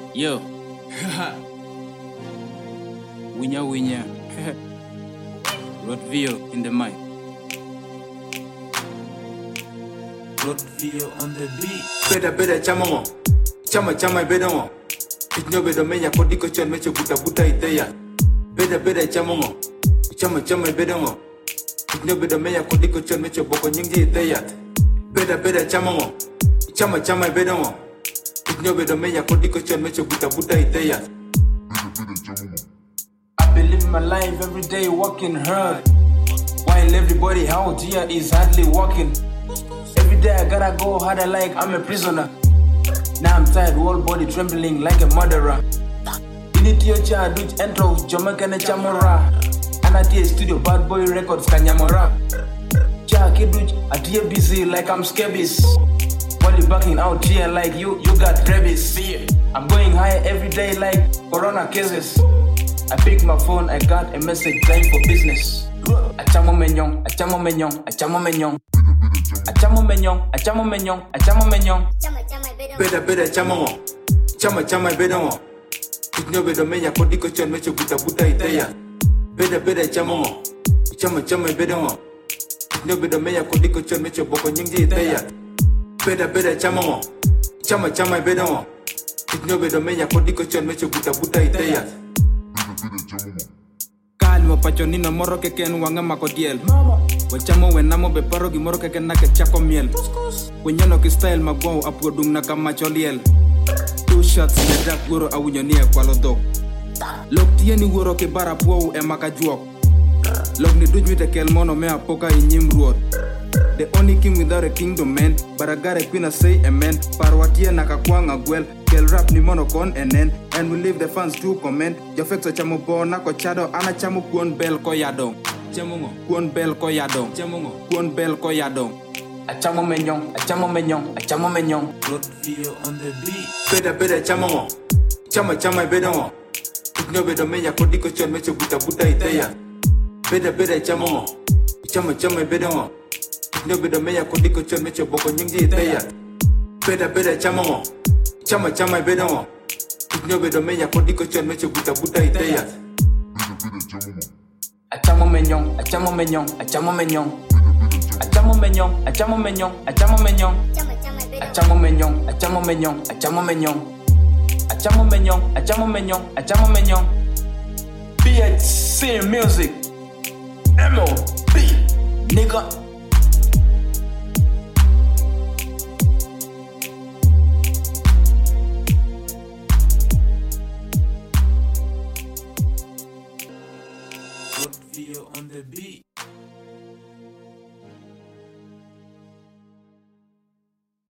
Yo. Winya. Rotvio in the mic. Rotvio on the beat. Beda chamongo. Chama bedongo. Pitnyo bedo meya kodiko chon meche buta iteya. Beda chamongo. Chama bedongo. Pitnyo bedo meya kodiko chon meche boko nyingi iteya. Beda chamongo. Chama bedongo. Pitnyo bedo meya kodiko chon meche buta iteya. I believe my life every day working hard, while everybody out here is hardly working. Every day I gotta go harder like I'm a prisoner. Now I'm tired, whole body trembling like a murderer. Initio cha duch entro Jamaica ne chamora. Anatie studio bad boy records kanyamora. Cha kiduch atie busy like I'm scabies. While you backing out here like you got rabies. I'm going higher every day like corona cases. I pick my phone, I got a message time for business. Achamo menyong. Beda chamongo. Chama bedongo. Pitnyo bedo meya kodiko chon meche buta iteya. Beda chamongo. Chama bedongo. Pitnyo bedo meya kodiko chon meche boko nyingi iteya. Beda chamongo. Chama bedongo. Pitnyo bedo meya kodiko chon meche buta iteya. Kalmo pachonino moro que ken wanga makodiel. Wachamo wenamo be paro gi moro que ken nake chako miel. Wenyano ki style magwao apodung na kama choliel. Two shots ne dak goro awunyonie kwalo dog. Lok tieni woro ke bara puo e makajuok. Lok ni duj wite kel mono me apoka inyim ruot. The only king without a kingdom, man. But I got a queen, I say amen. Parwatia nakakwanga gwel. Kel rap ni mono kon enen. And we leave the fans to comment. Jafexo chamo bona ko chado. Ana chamo kuon bel ko yadong. Chamongo. Kuon bel ko yadong. Chamongo. Kuon bel ko yadong. Achamo menyong. Rotvio on the beat. Beda chamongo. Chama bedongo. Pitnyo bedo meya kodiko chon meche buta iteya. Beda chamongo. Chama bedongo. Pitnyo bedo meya kodiko chon meche boko nyingi iteya. Beda chamongo. Chama bedongo. Pitnyo bedo meya kodiko chon meche buta iteya. Achamo menyong. BHC Music. MOB. Nigga. Rotvio on the beat.